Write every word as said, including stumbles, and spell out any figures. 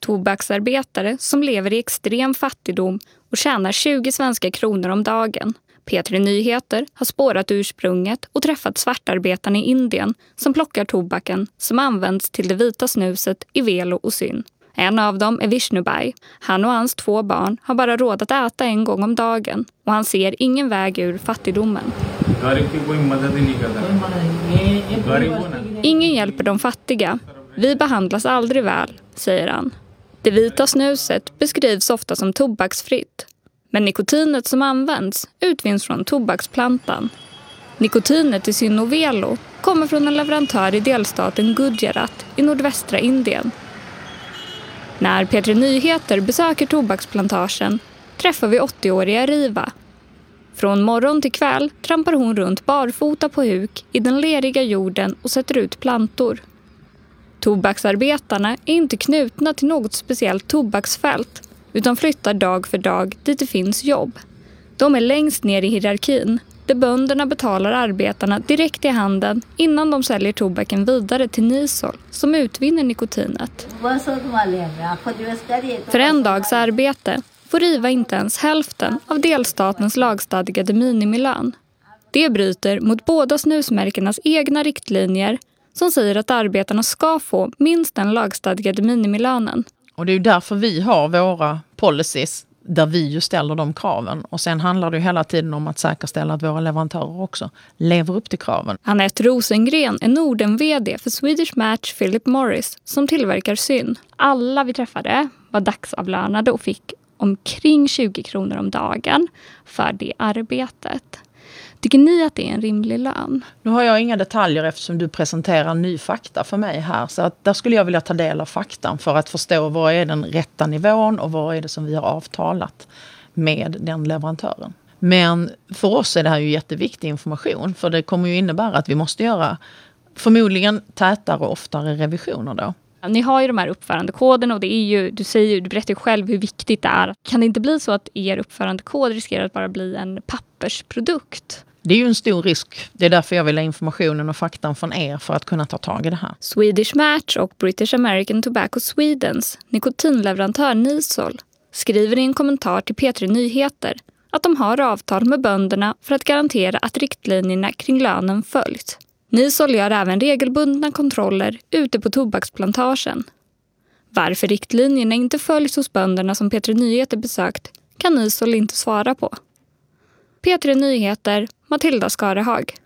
Tobaksarbetare som lever i extrem fattigdom och tjänar tjugo svenska kronor om dagen. P tre Nyheter har spårat ursprunget och träffat svartarbetarna i Indien som plockar tobaken som används till det vita snuset i Velo och Syn. En av dem är Vishnubai. Han och hans två barn har bara råd att äta en gång om dagen och han ser ingen väg ur fattigdomen. Ingen hjälper de fattiga. Vi behandlas aldrig väl, säger han. Det vita snuset beskrivs ofta som tobaksfritt. Men nikotinet som används utvinns från tobaksplantan. Nikotinet i Syn och Velo kommer från en leverantör i delstaten Gujarat i nordvästra Indien. När P tre Nyheter besöker tobaksplantagen träffar vi åttioåriga Riva. Från morgon till kväll trampar hon runt barfota på huk i den leriga jorden och sätter ut plantor. Tobaksarbetarna är inte knutna till något speciellt tobaksfält utan flyttar dag för dag dit det finns jobb. De är längst ner i hierarkin där bönderna betalar arbetarna direkt i handen innan de säljer tobaken vidare till Nisol som utvinner nikotinet. För en dags arbete får Riva inte ens hälften av delstatens lagstadgade minimilön. Det bryter mot båda snusmärkenas egna riktlinjer som säger att arbetarna ska få minst den lagstadgade minimilönen. Och det är ju därför vi har våra policies där vi ju ställer de kraven. Och sen handlar det ju hela tiden om att säkerställa att våra leverantörer också lever upp till kraven. Anette Rosengren är Norden-V D för Swedish Match Philip Morris som tillverkar Syn. Alla vi träffade var dagsavlönade och fick omkring tjugo kronor om dagen för det arbetet. Tycker ni att det är en rimlig lön? Nu har jag inga detaljer eftersom du presenterar ny fakta för mig här. Så att där skulle jag vilja ta del av faktan för att förstå vad är den rätta nivån och vad är det som vi har avtalat med den leverantören. Men för oss är det här ju jätteviktig information för det kommer ju innebära att vi måste göra förmodligen tätare och oftare revisioner då. Ni har ju de här uppförandekoderna och det är ju, du säger ju, du berättar ju själv hur viktigt det är. Kan det inte bli så att er uppförandekod riskerar att bara bli en pappersprodukt? Det är ju en stor risk. Det är därför jag vill ha informationen och faktan från er för att kunna ta tag i det här. Swedish Match och British American Tobacco Swedens nikotinleverantör Nisol skriver i en kommentar till P tre Nyheter att de har avtal med bönderna för att garantera att riktlinjerna kring lönen följs. Nisol gör även regelbundna kontroller ute på tobaksplantagen. Varför riktlinjerna inte följs hos bönderna som P tre Nyheter besökt kan Nisol inte svara på. P tre Nyheter, Matilda Skarehag.